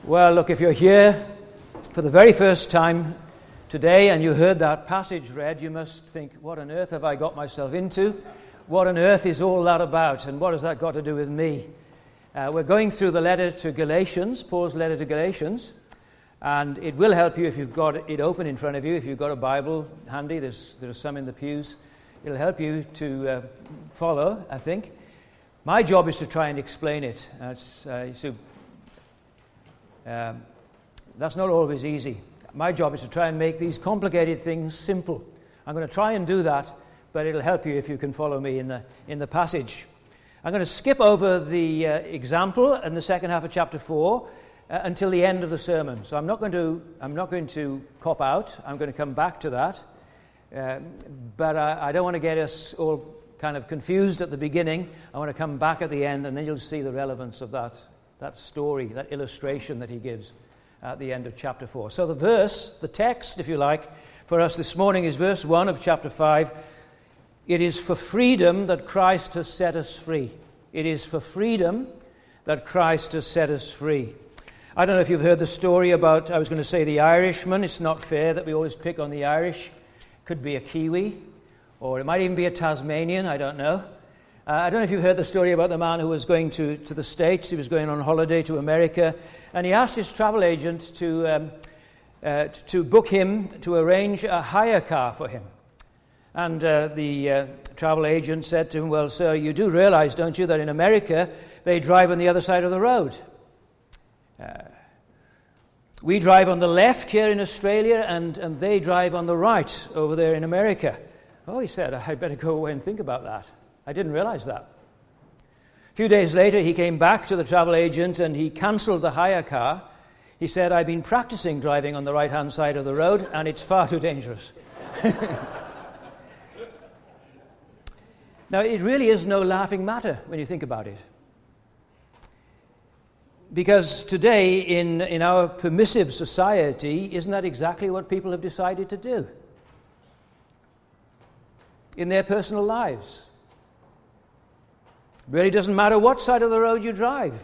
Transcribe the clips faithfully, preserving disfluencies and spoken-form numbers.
Well, look, if you're here for the very first time today and you heard that passage read, you must think, what on earth have I got myself into? What on earth is all that about? And what has that got to do with me? Uh, we're going through the letter to Galatians, Paul's letter to Galatians, and it will help you if you've got it open in front of you, if you've got a Bible handy. There's, there's some in the pews. It'll help you to uh, follow, I think. My job is to try and explain it. As, uh, so, um, that's not always easy. My job is to try and make these complicated things simple. I'm going to try and do that, but it'll help you if you can follow me in the in the passage. I'm going to skip over the uh, example in the second half of chapter four uh, until the end of the sermon. So I'm not going to I'm not going to cop out. I'm going to come back to that, uh, but I, I don't want to get us all kind of confused at the beginning. I want to come back at the end, and then you'll see the relevance of that that story, that illustration that he gives at the end of chapter four. So the verse, the text, if you like, for us this morning is verse one of chapter five. It is for freedom that Christ has set us free. It is for freedom that Christ has set us free. I don't know if you've heard the story about, I was going to say the Irishman. It's not fair that we always pick on the Irish. Could be a Kiwi, or it might even be a Tasmanian, I don't know. Uh, I don't know if you've heard the story about the man who was going to, to the States. He was going on holiday to America, and he asked his travel agent to um, uh, to book him, to arrange a hire car for him. And uh, the uh, travel agent said to him, well, sir, you do realize, don't you, that in America they drive on the other side of the road. Uh, we drive on the left here in Australia, and, and they drive on the right over there in America. Oh, he said, I'd better go away and think about that. I didn't realize that. A few days later, he came back to the travel agent and he cancelled the hire car. He said, I've been practicing driving on the right-hand side of the road, and it's far too dangerous. Now, it really is no laughing matter when you think about it. Because today, in, in our permissive society, isn't that exactly what people have decided to do? In their personal lives. Really doesn't matter what side of the road you drive.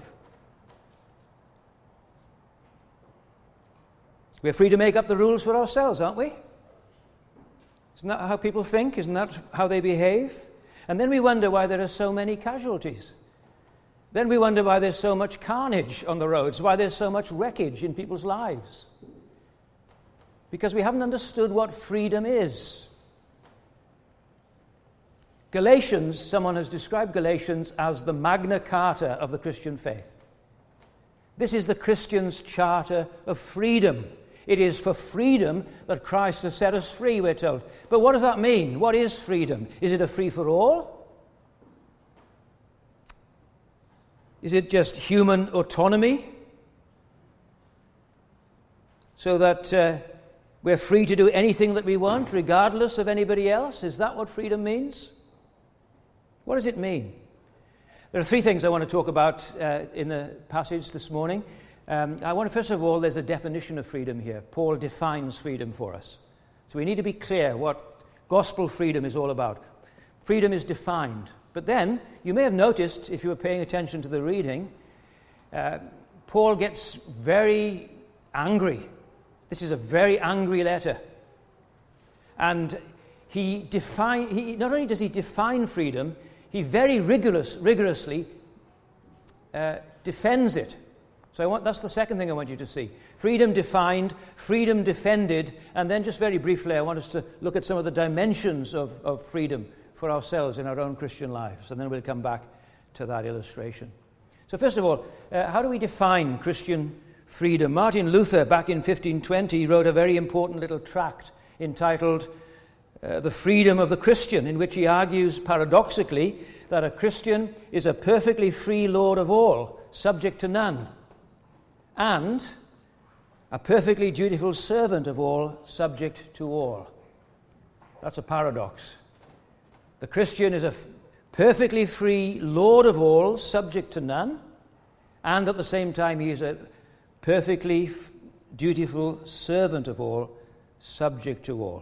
We're free to make up the rules for ourselves, aren't we? Isn't that how people think? Isn't that how they behave? And then we wonder why there are so many casualties. Then we wonder why there's so much carnage on the roads, why there's so much wreckage in people's lives. Because we haven't understood what freedom is. Galatians, someone has described Galatians as the Magna Carta of the Christian faith. This is the Christian's charter of freedom. It is for freedom that Christ has set us free, we're told. But what does that mean? What is freedom? Is it a free-for-all? Is it just human autonomy? So that uh, we're free to do anything that we want, regardless of anybody else? Is that what freedom means? What does it mean? There are three things I want to talk about uh, in the passage this morning. Um, I want to, first of all, there's a definition of freedom here. Paul defines freedom for us. So we need to be clear what gospel freedom is all about. Freedom is defined. But then, you may have noticed, if you were paying attention to the reading, uh, Paul gets very angry. This is a very angry letter. And he define, he, not only does he define freedom, he very rigorous, rigorously uh, defends it. So I want, that's the second thing I want you to see. Freedom defined, freedom defended, and then just very briefly I want us to look at some of the dimensions of, of freedom for ourselves in our own Christian lives, and then we'll come back to that illustration. So first of all, uh, how do we define Christian freedom? Martin Luther, back in fifteen twenty, wrote a very important little tract entitled Uh, the Freedom of the Christian, in which he argues paradoxically that a Christian is a perfectly free lord of all, subject to none, and a perfectly dutiful servant of all, subject to all. That's a paradox. The Christian is a f- perfectly free lord of all, subject to none, and at the same time he is a perfectly f- dutiful servant of all, subject to all.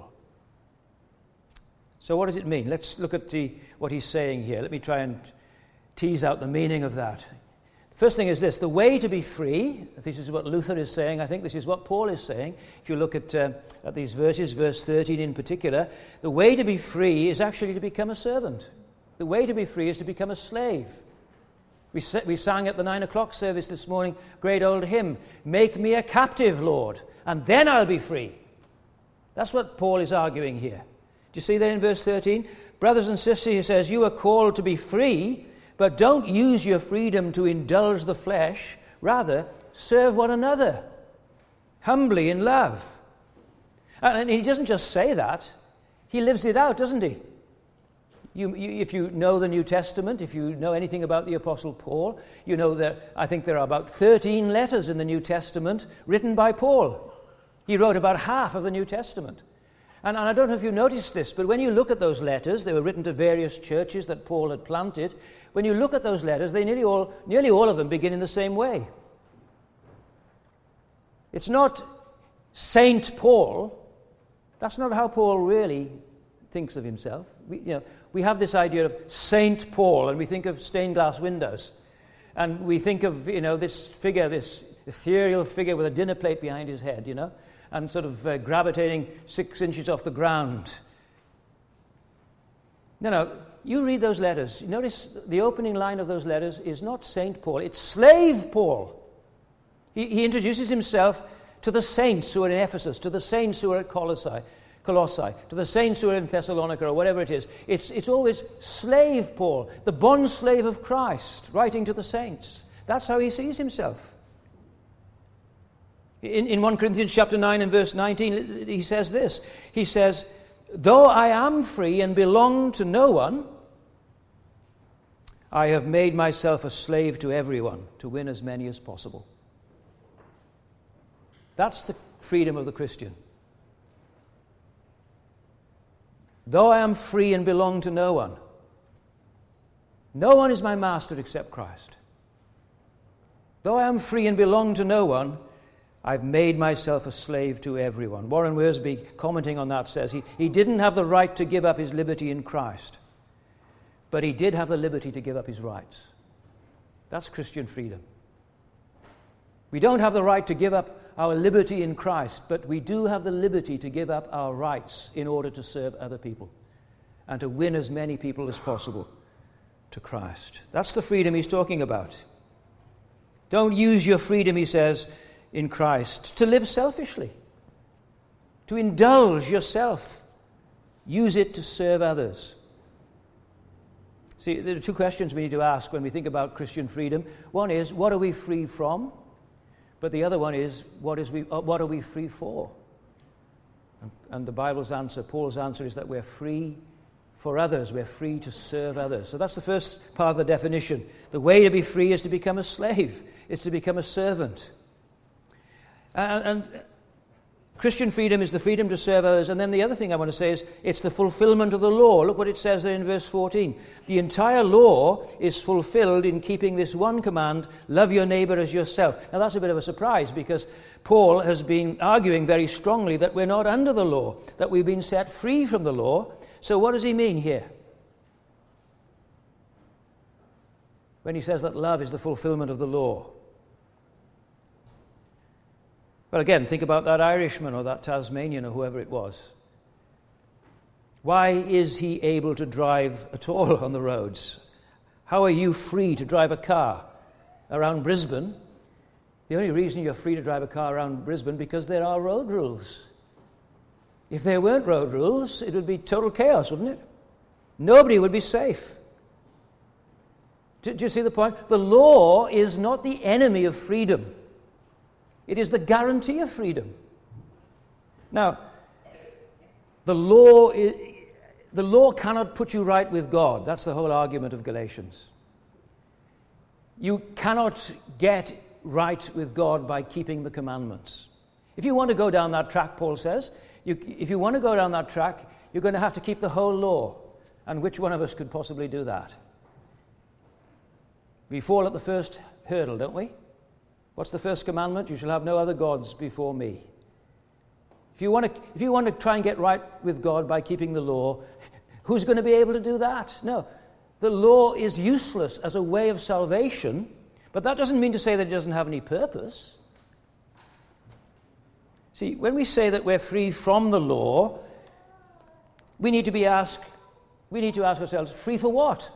So what does it mean? Let's look at the, what he's saying here. Let me try and tease out the meaning of that. First thing is this: the way to be free. This is what Luther is saying. I think this is what Paul is saying. If you look at, uh, at these verses, verse thirteen in particular, the way to be free is actually to become a servant. The way to be free is to become a slave. We, sa- we sang at the nine o'clock service this morning, great old hymn, "Make me a captive, Lord, and then I'll be free." That's what Paul is arguing here. Do you see that in verse thirteen? Brothers and sisters, he says, you are called to be free, but don't use your freedom to indulge the flesh. Rather, serve one another, humbly in love. And he doesn't just say that. He lives it out, doesn't he? You, you, if you know the New Testament, if you know anything about the Apostle Paul, you know that I think there are about thirteen letters in the New Testament written by Paul. He wrote about half of the New Testament. And, and I don't know if you noticed this, but when you look at those letters, they were written to various churches that Paul had planted. When you look at those letters, they nearly all, nearly all of them begin in the same way. It's not Saint Paul. That's not how Paul really thinks of himself. We, you know, we have this idea of Saint Paul, and we think of stained glass windows. And we think of, you know, this figure, this ethereal figure with a dinner plate behind his head, you know, and sort of uh, gravitating six inches off the ground. No, no, you read those letters. You notice the opening line of those letters is not Saint Paul, it's Slave Paul. He, he introduces himself to the saints who are in Ephesus, to the saints who are at Colossae, Colossae, to the saints who are in Thessalonica, or whatever it is. It's, it's always Slave Paul, the bond slave of Christ, writing to the saints. That's how he sees himself. In, in First Corinthians chapter nine and verse nineteen, he says this. He says, though I am free and belong to no one, I have made myself a slave to everyone to win as many as possible. That's the freedom of the Christian. Though I am free and belong to no one, no one is my master except Christ. Though I am free and belong to no one, I've made myself a slave to everyone. Warren Wiersbe, commenting on that, says he, he didn't have the right to give up his liberty in Christ, but he did have the liberty to give up his rights. That's Christian freedom. We don't have the right to give up our liberty in Christ, but we do have the liberty to give up our rights in order to serve other people and to win as many people as possible to Christ. That's the freedom he's talking about. Don't use your freedom, he says, in Christ to live selfishly, to indulge yourself. Use it to serve others. See, there are two questions we need to ask when we think about Christian freedom. One is, what are we free from? But the other one is, what is we? What are we free for? And, and the Bible's answer, Paul's answer, is that we're free for others. We're free to serve others. So that's the first part of the definition. The way to be free is to become a slave. It's to become a servant. And, and Christian freedom is the freedom to serve others. And then the other thing I want to say is it's the fulfillment of the law. Look what it says there in verse fourteen. The entire law is fulfilled in keeping this one command, love your neighbor as yourself. Now that's a bit of a surprise because Paul has been arguing very strongly that we're not under the law, that we've been set free from the law. So what does he mean here? When he says that love is the fulfillment of the law. Well, again, think about that Irishman or that Tasmanian or whoever it was. Why is he able to drive at all on the roads? How are you free to drive a car around Brisbane? The only reason you're free to drive a car around Brisbane because there are road rules. If there weren't road rules, it would be total chaos, wouldn't it? Nobody would be safe. Do, do you see the point? The law is not the enemy of freedom. It is the guarantee of freedom. Now, the law is, the law cannot put you right with God. That's the whole argument of Galatians. You cannot get right with God by keeping the commandments. If you want to go down that track, Paul says, you, if you want to go down that track, you're going to have to keep the whole law. And which one of us could possibly do that? We fall at the first hurdle, don't we? What's the first commandment? You shall have no other gods before me. If you want to, if you want to try and get right with God by keeping the law, who's going to be able to do that? No. The law is useless as a way of salvation, But that doesn't mean to say that it doesn't have any purpose. See, when we say that we're free from the law, we need to be asked, we need to ask ourselves, free for what?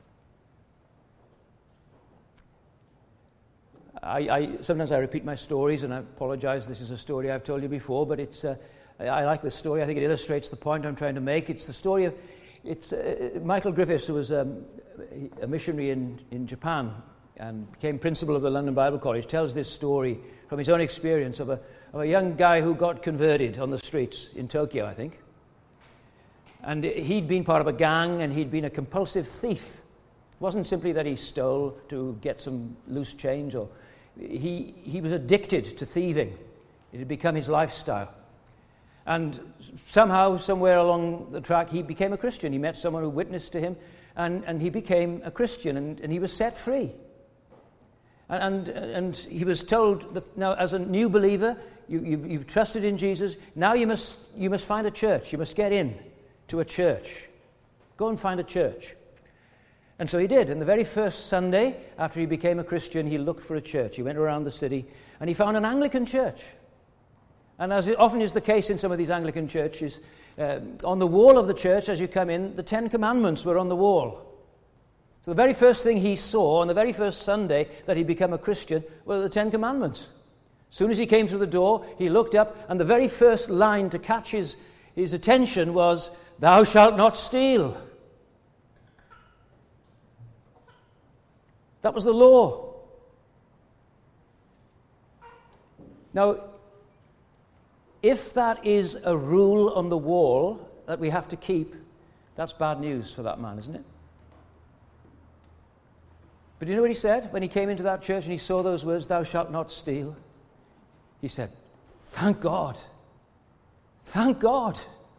I, I sometimes I repeat my stories, and I apologize, this is a story I've told you before, but it's uh, I, I like this story. I think it illustrates the point I'm trying to make. It's the story of it's uh, Michael Griffiths, who was um, a missionary in, in Japan and became principal of the London Bible College, tells this story from his own experience of a, of a young guy who got converted on the streets in Tokyo, I think. And he'd been part of a gang, and he'd been a compulsive thief. It wasn't simply that he stole to get some loose change, or he, he was addicted to thieving. It had become his lifestyle. And somehow, somewhere along the track, he became a Christian. He met someone who witnessed to him, and, and he became a Christian, and, and he was set free. And, and, and he was told, that now as a new believer, you, you've, you've trusted in Jesus, now you must, you must find a church. You must get in to a church. Go and find a church. And so he did. And the very first Sunday, after he became a Christian, he looked for a church. He went around the city, and he found an Anglican church. And as it often is the case in some of these Anglican churches, uh, on the wall of the church, as you come in, the Ten Commandments were on the wall. So the very first thing he saw on the very first Sunday that he'd become a Christian were the Ten Commandments. As soon as he came through the door, he looked up, and the very first line to catch his, his attention was, "Thou shalt not steal." That was the law. Now, if that is a rule on the wall that we have to keep, that's bad news for that man, isn't it? But do you know what he said when he came into that church and he saw those words, "Thou shalt not steal"? He said, "Thank God. Thank God."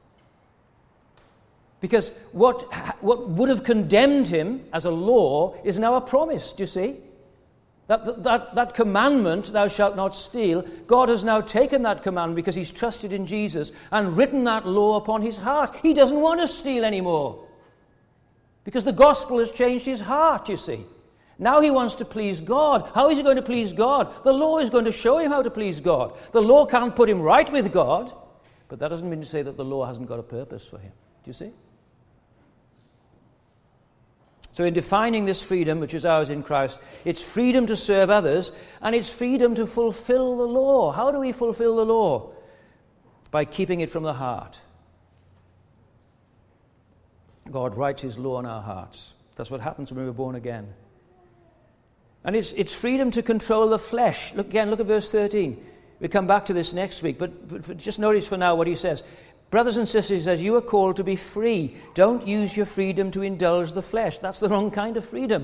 Because what, what would have condemned him as a law is now a promise, do you see? That, that, that commandment, "Thou shalt not steal," God has now taken that commandment because he's trusted in Jesus and written that law upon his heart. He doesn't want to steal anymore because the gospel has changed his heart, you see. Now he wants to please God. How is he going to please God? The law is going to show him how to please God. The law can't put him right with God, but that doesn't mean to say that the law hasn't got a purpose for him. Do you see? So in defining this freedom, which is ours in Christ, it's freedom to serve others, and it's freedom to fulfill the law. How do we fulfill the law? By keeping it from the heart. God writes his law in our hearts. That's what happens when we're born again. And it's, it's freedom to control the flesh. Look again, look at verse thirteen. We'll come back to this next week, but, but just notice for now what he says. Brothers and sisters, he says, you are called to be free. Don't use your freedom to indulge the flesh. That's the wrong kind of freedom.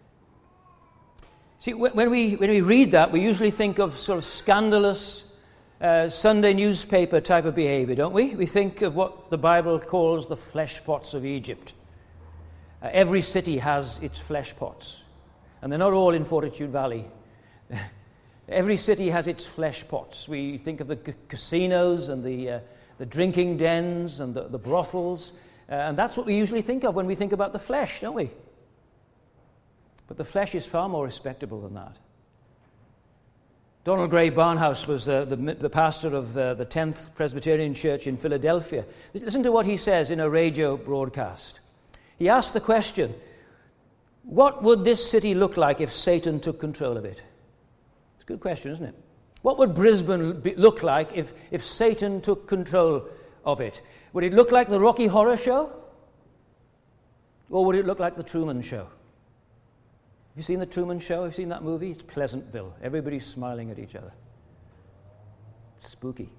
See, when we, when we read that, we usually think of sort of scandalous uh, Sunday newspaper type of behavior, don't we? We think of what the Bible calls the flesh pots of Egypt. Uh, every city has its flesh pots, and they're not all in Fortitude Valley. Every city has its flesh pots. We think of the c- casinos and the... Uh, the drinking dens and the, the brothels, uh, and that's what we usually think of when we think about the flesh, don't we? But the flesh is far more respectable than that. Donald Gray Barnhouse was uh, the, the pastor of uh, the tenth Presbyterian Church in Philadelphia. Listen to what he says in a radio broadcast. He asked the question, what would this city look like if Satan took control of it? It's a good question, isn't it? What would Brisbane be, look like if, if Satan took control of it? Would it look like the Rocky Horror Show? Or would it look like the Truman Show? Have you seen the Truman Show? Have you seen that movie? It's Pleasantville. Everybody's smiling at each other. It's spooky.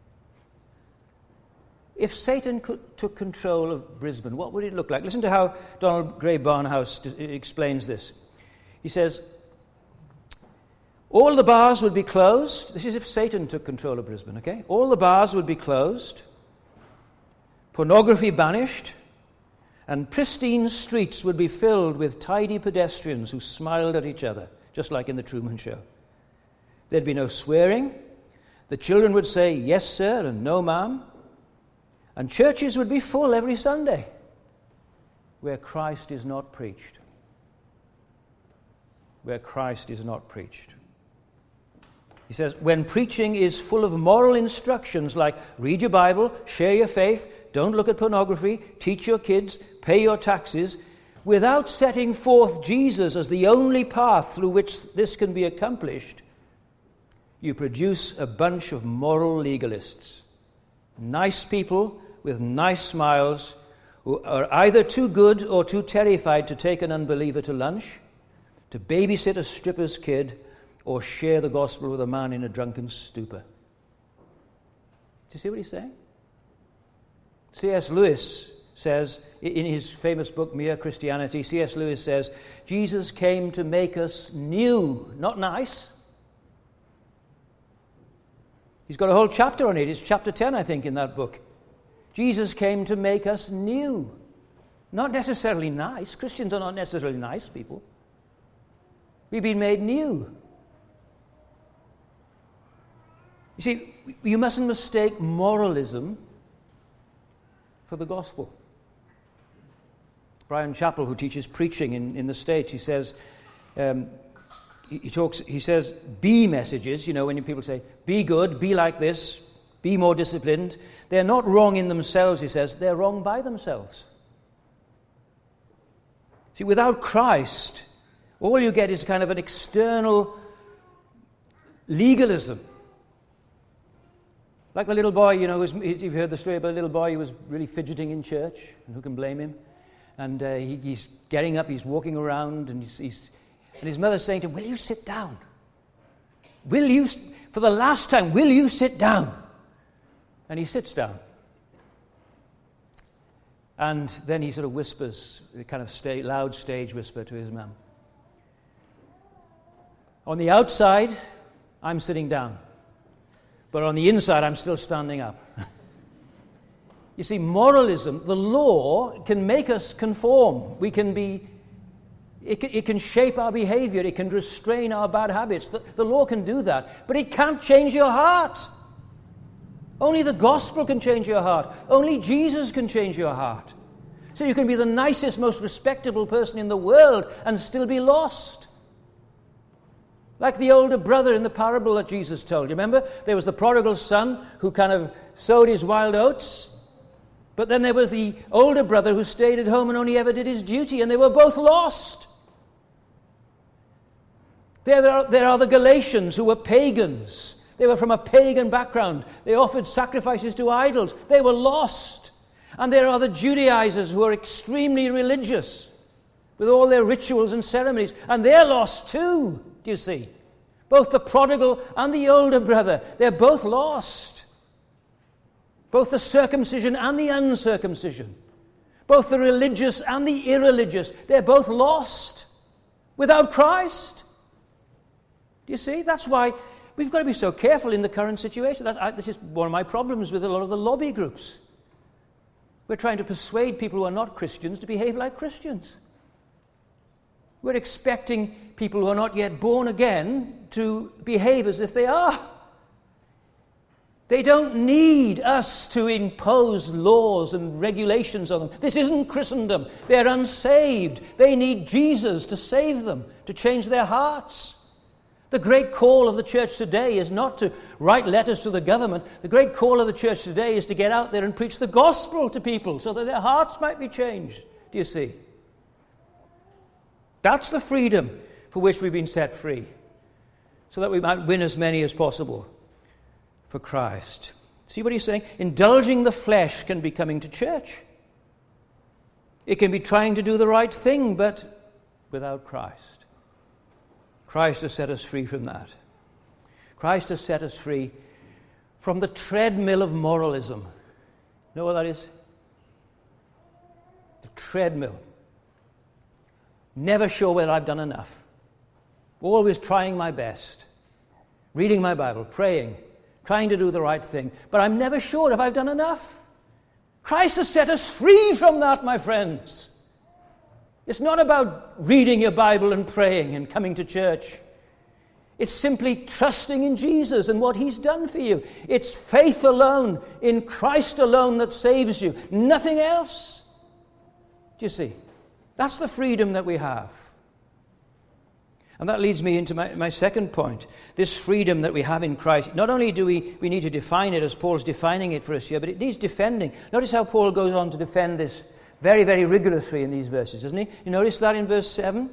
If Satan could, took control of Brisbane, what would it look like? Listen to how Donald Gray Barnhouse d- explains this. He says, all the bars would be closed. This is if Satan took control of Brisbane, okay? All the bars would be closed, pornography banished, and pristine streets would be filled with tidy pedestrians who smiled at each other, just like in the Truman Show. There'd be no swearing. The children would say, yes, sir, and no, ma'am. And churches would be full every Sunday where Christ is not preached. where Christ is not preached. He says, when preaching is full of moral instructions like read your Bible, share your faith, don't look at pornography, teach your kids, pay your taxes, without setting forth Jesus as the only path through which this can be accomplished, you produce a bunch of moral legalists. Nice people with nice smiles who are either too good or too terrified to take an unbeliever to lunch, to babysit a stripper's kid, or share the gospel with a man in a drunken stupor. Do you see what he's saying? C S Lewis says, in his famous book, Mere Christianity, C S Lewis says, Jesus came to make us new, not nice. He's got a whole chapter on it. It's chapter ten, I think, in that book. Jesus came to make us new, not necessarily nice. Christians are not necessarily nice people. We've been made new. You see, you mustn't mistake moralism for the gospel. Brian Chappell, who teaches preaching in, in the States, he says, um, he, he talks. He says, be messages. You know, when people say, "Be good, be like this, be more disciplined," they're not wrong in themselves. He says, they're wrong by themselves. See, without Christ, all you get is kind of an external legalism. Like the little boy, you know, who's, you've heard the story about a little boy who was really fidgeting in church, and who can blame him? And uh, he, he's getting up, he's walking around, and he's, he's, and his mother's saying to him, "Will you sit down? Will you, for the last time, will you sit down?" And he sits down. And then he sort of whispers, a kind of sta- loud stage whisper to his mum. On the outside, I'm sitting down. But on the inside, I'm still standing up. You see, moralism, the law, can make us conform. We can be, it can, it can shape our behavior. It can restrain our bad habits. The, the law can do that. But it can't change your heart. Only the gospel can change your heart. Only Jesus can change your heart. So you can be the nicest, most respectable person in the world and still be lost. Like the older brother in the parable that Jesus told. You remember? There was the prodigal son who kind of sowed his wild oats. But then there was the older brother who stayed at home and only ever did his duty. And they were both lost. There are, there are the Galatians who were pagans. They were from a pagan background. They offered sacrifices to idols. They were lost. And there are the Judaizers who are extremely religious with all their rituals and ceremonies. And they're lost too. You see, both the prodigal and the older brother, they're both lost. Both the circumcision and the uncircumcision, both the religious and the irreligious, they're both lost without Christ. Do you see? That's why we've got to be so careful in the current situation. That's, I, this is one of my problems with a lot of the lobby groups. We're trying to persuade people who are not Christians to behave like Christians. We're expecting people who are not yet born again to behave as if they are. They don't need us to impose laws and regulations on them. This isn't Christendom. They're unsaved. They need Jesus to save them, to change their hearts. The great call of the church today is not to write letters to the government. The great call of the church today is to get out there and preach the gospel to people so that their hearts might be changed. Do you see? That's the freedom for which we've been set free, so that we might win as many as possible for Christ. See what he's saying? Indulging the flesh can be coming to church. It can be trying to do the right thing, but without Christ. Christ has set us free from that. Christ has set us free from the treadmill of moralism. You know what that is? The treadmill. Never sure whether I've done enough. Always trying my best. Reading my Bible, praying, trying to do the right thing. But I'm never sure if I've done enough. Christ has set us free from that, my friends. It's not about reading your Bible and praying and coming to church. It's simply trusting in Jesus and what he's done for you. It's faith alone, in Christ alone, that saves you. Nothing else. Do you see? That's the freedom that we have. And that leads me into my, my second point. This freedom that we have in Christ, not only do we, we need to define it as Paul's defining it for us here, but it needs defending. Notice how Paul goes on to defend this very, very rigorously in these verses, doesn't he? You notice that in verse seven?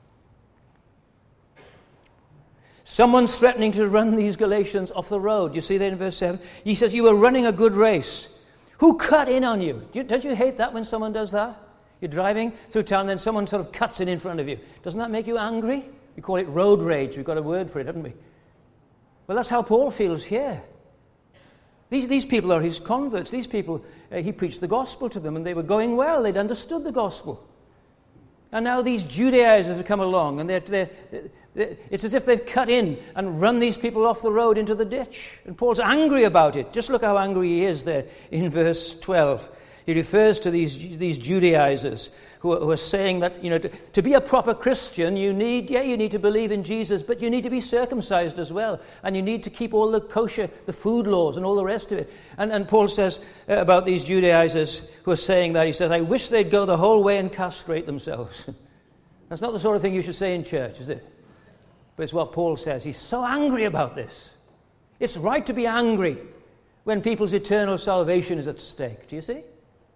Someone's threatening to run these Galatians off the road. You see that in verse seven? He says, you were running a good race. Who cut in on you? Don't you hate that when someone does that? You're driving through town, and then someone sort of cuts in in front of you. Doesn't that make you angry? We call it road rage. We've got a word for it, haven't we? Well, that's how Paul feels here. These, these people are his converts. These people, uh, he preached the gospel to them, and they were going well. They'd understood the gospel. And now these Judaizers have come along, and they're, they're, they're, it's as if they've cut in and run these people off the road into the ditch. And Paul's angry about it. Just look how angry he is there in verse twelve. He refers to these, these Judaizers who are, who are saying that, you know, to, to be a proper Christian, you need, yeah, you need to believe in Jesus, but you need to be circumcised as well. And you need to keep all the kosher, the food laws and all the rest of it. And, and Paul says uh, about these Judaizers who are saying that, he says, I wish they'd go the whole way and castrate themselves. That's not the sort of thing you should say in church, is it? But it's what Paul says. He's so angry about this. It's right to be angry when people's eternal salvation is at stake. Do you see?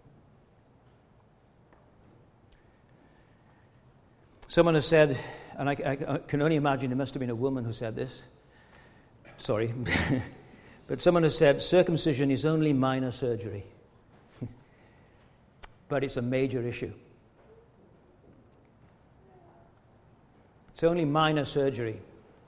Someone has said, and I, I, I can only imagine it must have been a woman who said this. Sorry. But someone has said, circumcision is only minor surgery. But it's a major issue. It's only minor surgery.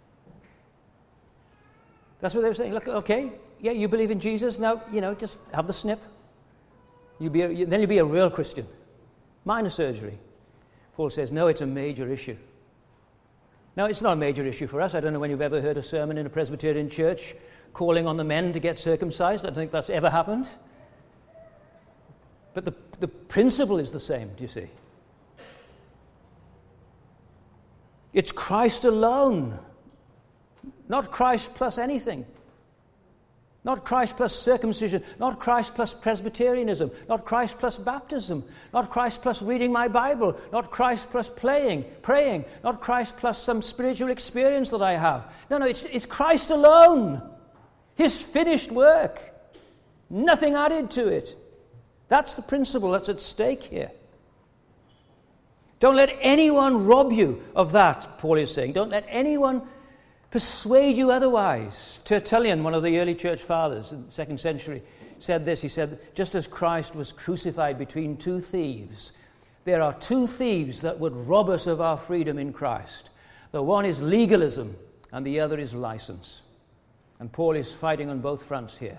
That's what they were saying. Look, okay, yeah, you believe in Jesus, now, you know, just have the snip. You'll be a, then you'll be a real Christian. Minor surgery. Paul says, no, it's a major issue. Now, it's not a major issue for us. I don't know when you've ever heard a sermon in a Presbyterian church calling on the men to get circumcised. I don't think that's ever happened. But the, the principle is the same, do you see? It's Christ alone, not Christ plus anything. Not Christ plus circumcision, not Christ plus Presbyterianism, not Christ plus baptism, not Christ plus reading my Bible, not Christ plus playing, praying, not Christ plus some spiritual experience that I have. No, no, it's, it's Christ alone. His finished work. Nothing added to it. That's the principle that's at stake here. Don't let anyone rob you of that, Paul is saying. Don't let anyone persuade you otherwise. Tertullian, one of the early church fathers in the second century, said this. He said, just as Christ was crucified between two thieves, there are two thieves that would rob us of our freedom in Christ. The one is legalism and the other is license. And Paul is fighting on both fronts here.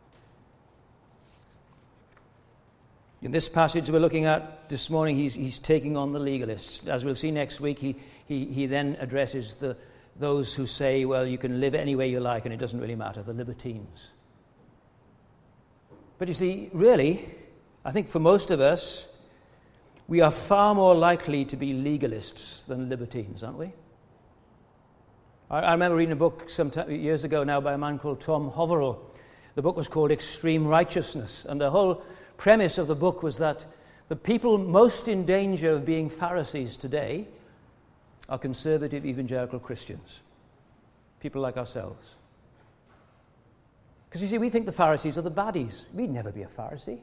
In this passage we're looking at this morning, he's, he's taking on the legalists. As we'll see next week, he, he, he then addresses the those who say, well, you can live any way you like and it doesn't really matter, the libertines. But you see, really, I think for most of us, we are far more likely to be legalists than libertines, aren't we? I, I remember reading a book some t- years ago now by a man called Tom Hoverall. The book was called Extreme Righteousness, and the whole premise of the book was that the people most in danger of being Pharisees today are conservative evangelical Christians, people like ourselves. Because you see, we think the Pharisees are the baddies. We'd never be a Pharisee.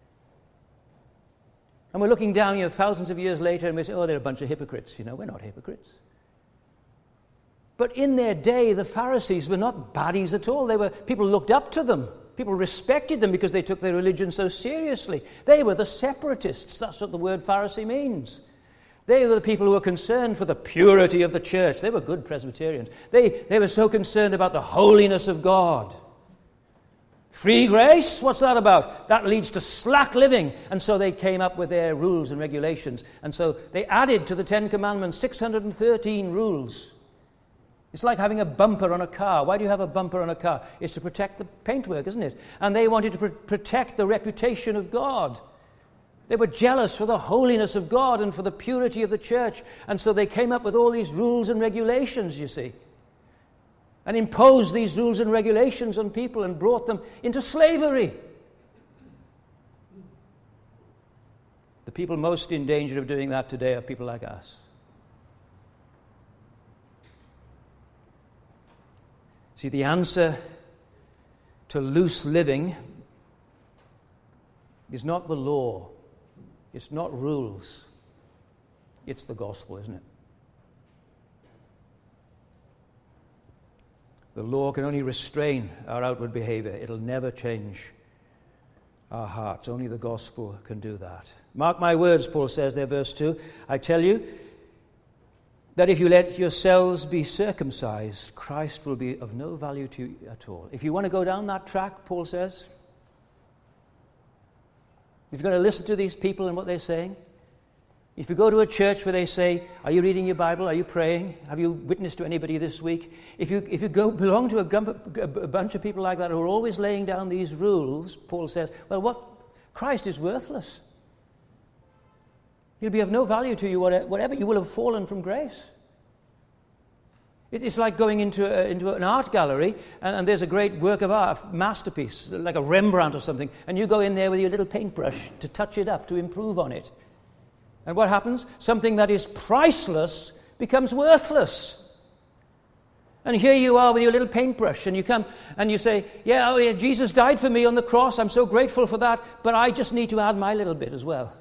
And we're looking down, you know, thousands of years later, and we say, oh, they're a bunch of hypocrites. You know, we're not hypocrites. But in their day, the Pharisees were not baddies at all. They were, people looked up to them. People respected them because they took their religion so seriously. They were the separatists. That's what the word Pharisee means. They were the people who were concerned for the purity of the church. They were good Presbyterians. They, they were so concerned about the holiness of God. Free grace? What's that about? That leads to slack living. And so they came up with their rules and regulations. And so they added to the Ten Commandments six hundred thirteen rules. It's like having a bumper on a car. Why do you have a bumper on a car? It's to protect the paintwork, isn't it? And they wanted to pr- protect the reputation of God. They were jealous for the holiness of God and for the purity of the church. And so they came up with all these rules and regulations, you see, and imposed these rules and regulations on people and brought them into slavery. The people most in danger of doing that today are people like us. See, the answer to loose living is not the law. It's not rules. It's the gospel, isn't it? The law can only restrain our outward behavior. It'll never change our hearts. Only the gospel can do that. Mark my words, Paul says there, verse two. I tell you that if you let yourselves be circumcised, Christ will be of no value to you at all. If you want to go down that track, Paul says, if you're going to listen to these people and what they're saying, if you go to a church where they say, are you reading your Bible? Are you praying? Have you witnessed to anybody this week? If you if you go belong to a, grump, a bunch of people like that who are always laying down these rules, Paul says, well, what Christ is worthless. He'll be of no value to you, whatever. You will have fallen from grace. It's like going into a, into an art gallery, and, and there's a great work of art, a masterpiece, like a Rembrandt or something, and you go in there with your little paintbrush to touch it up, to improve on it. And what happens? Something that is priceless becomes worthless. And here you are with your little paintbrush, and you come and you say, yeah, oh yeah, Jesus died for me on the cross, I'm so grateful for that, but I just need to add my little bit as well.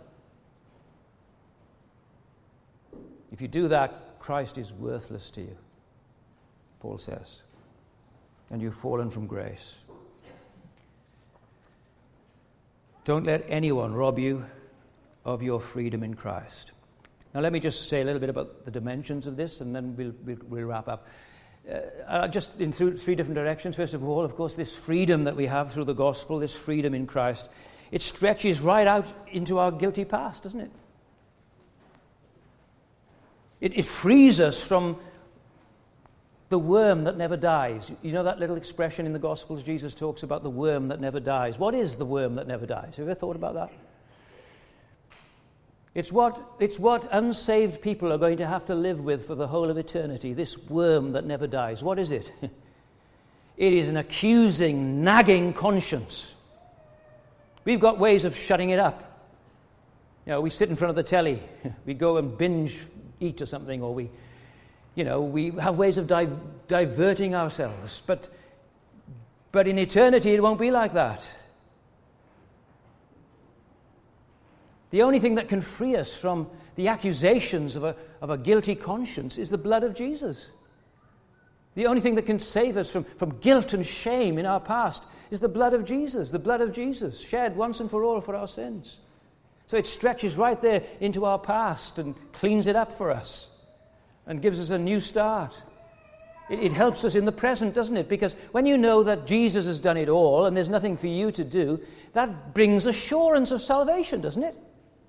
If you do that, Christ is worthless to you, Paul says, and you've fallen from grace. Don't let anyone rob you of your freedom in Christ. Now let me just say a little bit about the dimensions of this, and then we'll, we'll, we'll wrap up. Uh, just in th- three different directions. First of all, of course, this freedom that we have through the gospel, this freedom in Christ, it stretches right out into our guilty past, doesn't it? It, it frees us from the worm that never dies. You know that little expression in the Gospels, Jesus talks about the worm that never dies. What is the worm that never dies? Have you ever thought about that? It's what, it's what unsaved people are going to have to live with for the whole of eternity, this worm that never dies. What is it? It is an accusing, nagging conscience. We've got ways of shutting it up. You know, we sit in front of the telly, we go and binge eat or something, or we, you know, we have ways of di- diverting ourselves. But, but in eternity, it won't be like that. The only thing that can free us from the accusations of a, of a guilty conscience is the blood of Jesus. The only thing that can save us from, from guilt and shame in our past is the blood of Jesus, the blood of Jesus, shed once and for all for our sins. So it stretches right there into our past and cleans it up for us and gives us a new start. It, it helps us in the present, doesn't it? Because when you know that Jesus has done it all and there's nothing for you to do, that brings assurance of salvation, doesn't it?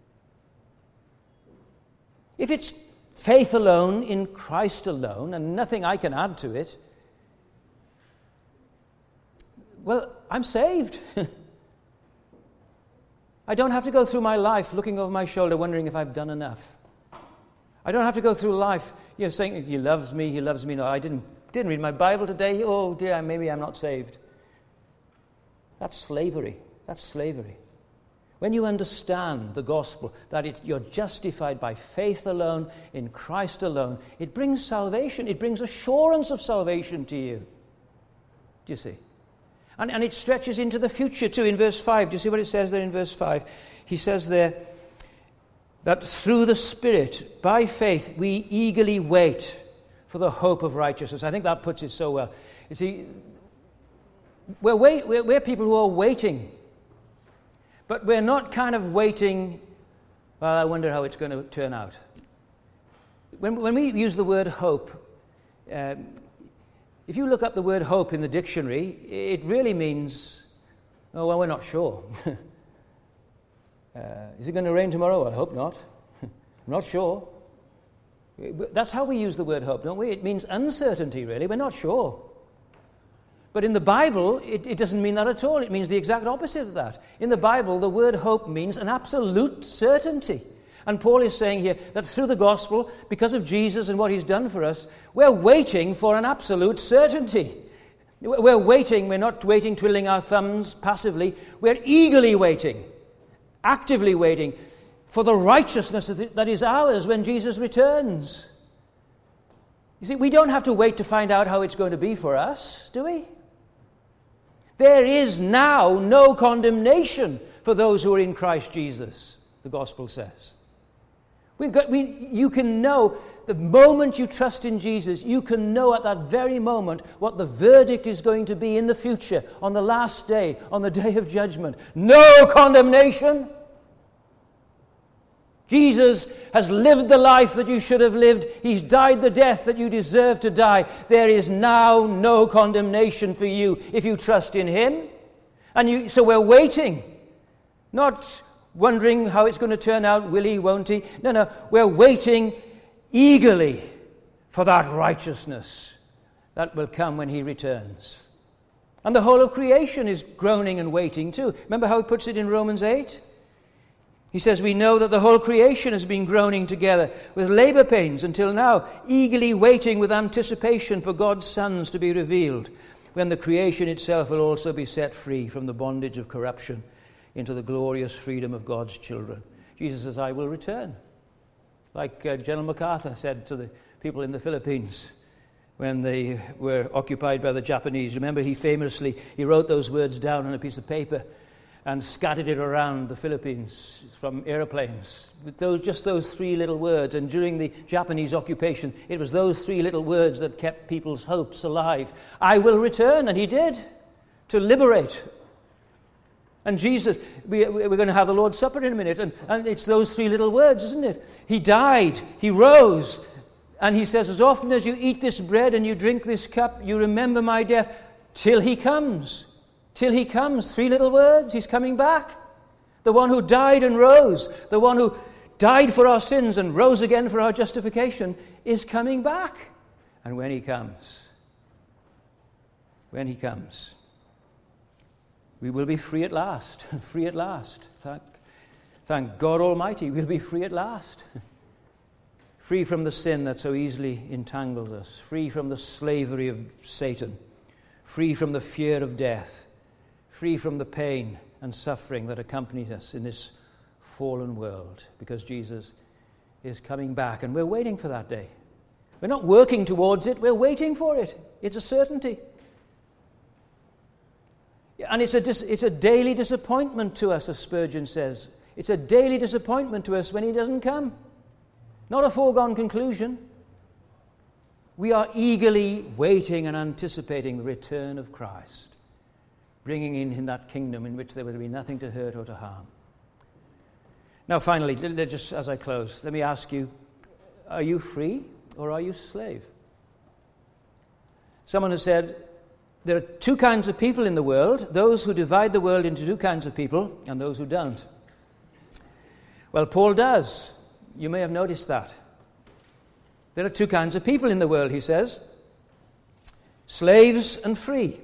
If it's faith alone in Christ alone and nothing I can add to it, well, I'm saved. I don't have to go through my life looking over my shoulder wondering if I've done enough. I don't have to go through life, you know, saying, he loves me, he loves me. No, I didn't, didn't read my Bible today. Oh dear, maybe I'm not saved. That's slavery. That's slavery. When you understand the gospel, that it, you're justified by faith alone, in Christ alone, it brings salvation. It brings assurance of salvation to you. Do you see? And, and it stretches into the future too in verse five. Do you see what it says there in verse five? He says there that through the Spirit, by faith, we eagerly wait for the hope of righteousness. I think that puts it so well. You see, we're, wait, we're, we're people who are waiting. But we're not kind of waiting, well, I wonder how it's going to turn out. When, when we use the word hope, um, if you look up the word hope in the dictionary, it really means, oh, well, we're not sure. uh, is it going to rain tomorrow? I hope not. I'm not sure. That's how we use the word hope, don't we? It means uncertainty, really. We're not sure. But in the Bible, it, it doesn't mean that at all. It means the exact opposite of that. In the Bible, the word hope means an absolute certainty. And Paul is saying here that through the gospel, because of Jesus and what he's done for us, we're waiting for an absolute certainty. We're waiting, we're not waiting twiddling our thumbs passively. We're eagerly waiting, actively waiting for the righteousness that is ours when Jesus returns. You see, we don't have to wait to find out how it's going to be for us, do we? There is now no condemnation for those who are in Christ Jesus, the gospel says. We've got, we, you can know, the moment you trust in Jesus, you can know at that very moment what the verdict is going to be in the future, on the last day, on the day of judgment. No condemnation. Jesus has lived the life that you should have lived. He's died the death that you deserve to die. There is now no condemnation for you if you trust in him. And you, so we're waiting, not wondering how it's going to turn out, will he, won't he? No, no, we're waiting eagerly for that righteousness that will come when he returns. And the whole of creation is groaning and waiting too. Remember how he puts it in Romans eight? He says, we know that the whole creation has been groaning together with labor pains until now, eagerly waiting with anticipation for God's sons to be revealed, when the creation itself will also be set free from the bondage of corruption into the glorious freedom of God's children. Jesus says, I will return. Like uh, General MacArthur said to the people in the Philippines when they were occupied by the Japanese. Remember, he famously, he wrote those words down on a piece of paper and scattered it around the Philippines from airplanes. With those, just those three little words. And during the Japanese occupation, it was those three little words that kept people's hopes alive. I will return, and he did, to liberate. And Jesus, we, we're going to have the Lord's Supper in a minute, and, and it's those three little words, isn't it? He died, he rose, and he says, as often as you eat this bread and you drink this cup, you remember my death till he comes. Till he comes. Three little words. He's coming back. The one who died and rose, the one who died for our sins and rose again for our justification, is coming back. And when he comes, when he comes, we will be free at last. Free at last. Thank, thank God Almighty, we'll be free at last. Free from the sin that so easily entangles us. Free from the slavery of Satan. Free from the fear of death. Free from the pain and suffering that accompanies us in this fallen world, because Jesus is coming back, and we're waiting for that day. We're not working towards it, we're waiting for it. It's a certainty. And it's a, dis- it's a daily disappointment to us, as Spurgeon says. It's a daily disappointment to us when he doesn't come. Not a foregone conclusion. We are eagerly waiting and anticipating the return of Christ, bringing in, in that kingdom in which there will be nothing to hurt or to harm. Now, finally, just as I close, let me ask you, are you free or are you slave? Someone has said, there are two kinds of people in the world, those who divide the world into two kinds of people and those who don't. Well, Paul does. You may have noticed that. There are two kinds of people in the world, he says, slaves and free.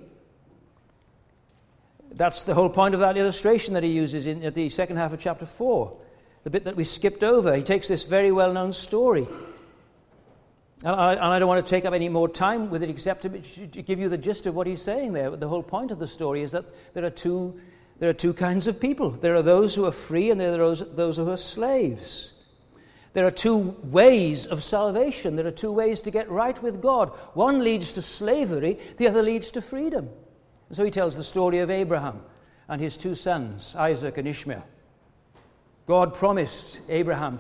That's the whole point of that illustration that he uses in at the second half of chapter four, the bit that we skipped over. He takes this very well-known story. And I, and I don't want to take up any more time with it except to, to give you the gist of what he's saying there. The whole point of the story is that there are two, there are two kinds of people. There are those who are free and there are those, those who are slaves. There are two ways of salvation. There are two ways to get right with God. One leads to slavery, the other leads to freedom. And so he tells the story of Abraham and his two sons, Isaac and Ishmael. God promised Abraham.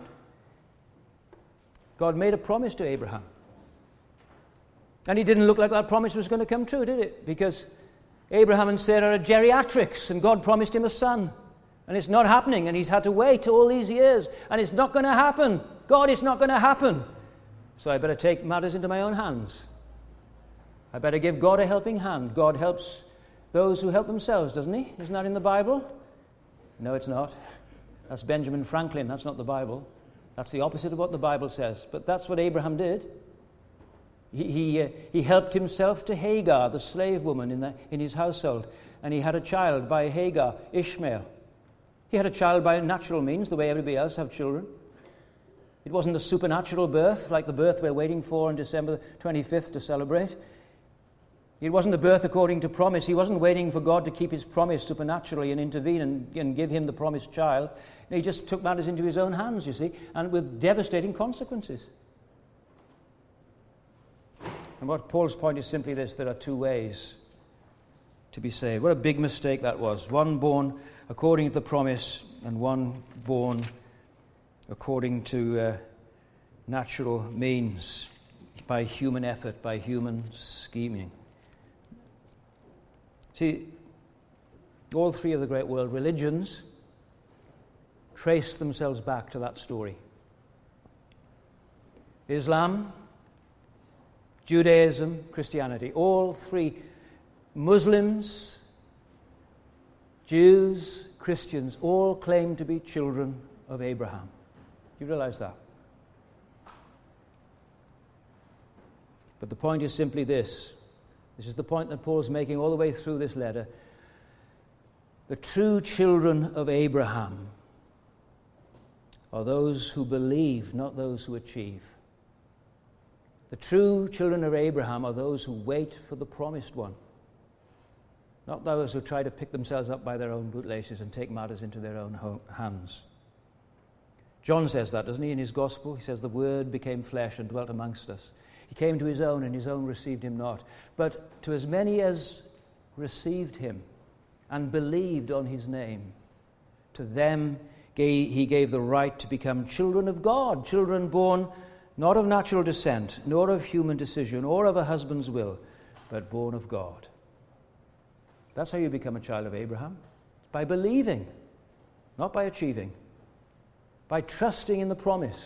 God made a promise to Abraham. And it didn't look like that promise was going to come true, did it? Because Abraham and Sarah are geriatrics, and God promised him a son. And it's not happening, and he's had to wait all these years, and it's not going to happen. God, it's not going to happen. So I better take matters into my own hands. I better give God a helping hand. God helps those who help themselves, doesn't he? Isn't that in the Bible? No, it's not. That's Benjamin Franklin. That's not the Bible. That's the opposite of what the Bible says. But that's what Abraham did. He he, uh, he helped himself to Hagar, the slave woman in, the, in his household. And he had a child by Hagar, Ishmael. He had a child by natural means, the way everybody else have children. It wasn't a supernatural birth, like the birth we're waiting for on December twenty-fifth to celebrate. It wasn't a birth according to promise. He wasn't waiting for God to keep his promise supernaturally and intervene and, and give him the promised child. He just took matters into his own hands, you see, and with devastating consequences. And what Paul's point is simply this: there are two ways to be saved. What a big mistake that was. One born according to the promise, and one born according to uh, natural means, by human effort, by human scheming. See, all three of the great world religions trace themselves back to that story. Islam, Judaism, Christianity, all three, Muslims, Jews, Christians, all claim to be children of Abraham. Do you realize that? But the point is simply this. This is the point that Paul's making all the way through this letter. The true children of Abraham are those who believe, not those who achieve. The true children of Abraham are those who wait for the promised one, not those who try to pick themselves up by their own bootlaces and take matters into their own ho- hands. John says that, doesn't he, in his gospel? He says, the Word became flesh and dwelt amongst us. He came to his own, and his own received him not. But to as many as received him and believed on his name, to them he gave the right to become children of God, children born not of natural descent, nor of human decision, or of a husband's will, but born of God. That's how you become a child of Abraham. By believing, not by achieving. By trusting in the promise.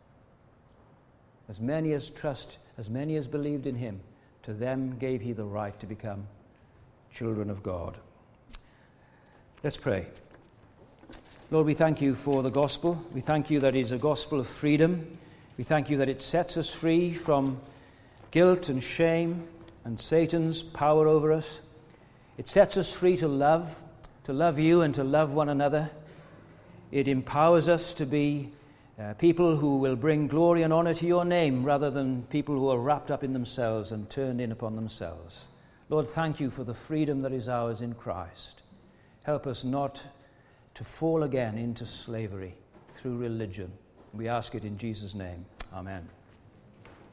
As many as trust, as many as believed in him, to them gave he the right to become children of God. Let's pray. Lord, we thank you for the gospel. We thank you that it is a gospel of freedom. We thank you that it sets us free from guilt and shame and Satan's power over us. It sets us free to love, to love you and to love one another. It empowers us to be uh, people who will bring glory and honor to your name rather than people who are wrapped up in themselves and turned in upon themselves. Lord, thank you for the freedom that is ours in Christ. Help us not to fall again into slavery through religion. We ask it in Jesus' name. Amen.